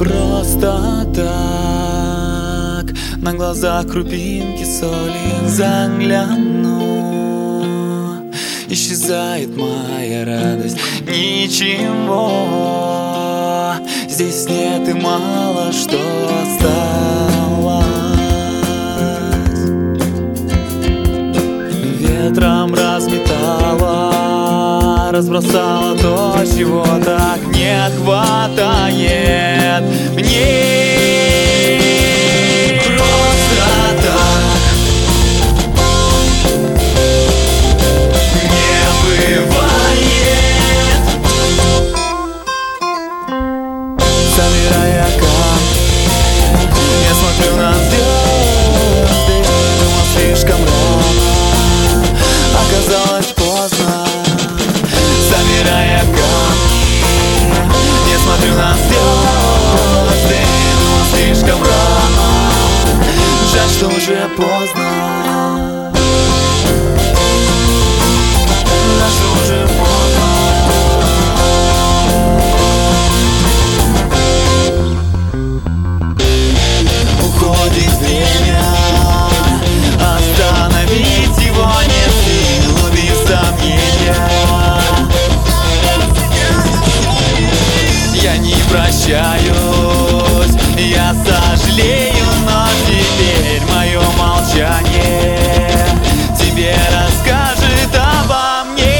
Просто так на глазах крупинки соли загляну, исчезает моя радость. Ничего здесь нет и мало что осталось. Ветром разметала, разбросала то, чего так не хватает мне. Просто так не бывает. Собирая камни, я смотрю на звезды, думал слишком рано, оказалось поздно. Собирая камни, я смотрю на звезды, думал слишком рано, жаль, что уже поздно. Жаль, что уже поздно. Уходит время, остановить его нет сил, без сомнения. Я не прощаюсь, я сожалею, но теперь мое молчание тебе расскажет обо мне.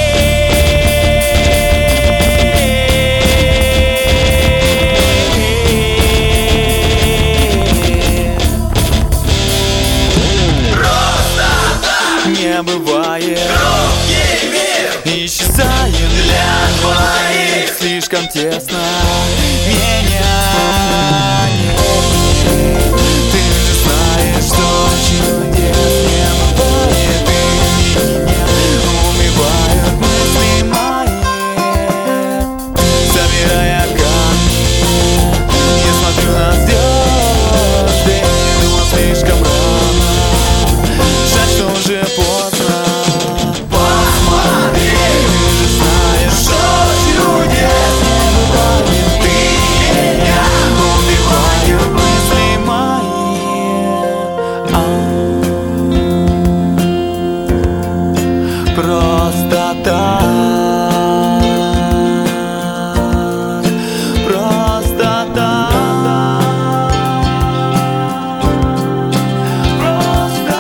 Просто так не бывает. Круги мир исчезает для двоих, слишком тесно меня нет. Ты же знаешь, что чудес не бывает, и меня убивают мысли мои. Собирая камни, я смотрю на звезды, думал слишком рано, жаль, что уже поздно. Посмотри, ты же знаешь, что чудес не бывает, ты меня убивают мысли мои. Просто так, просто так, просто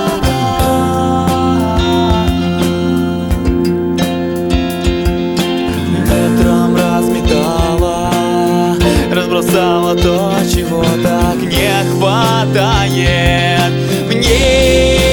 так. Ветром разметала, разбросала то, чего так не хватает мне.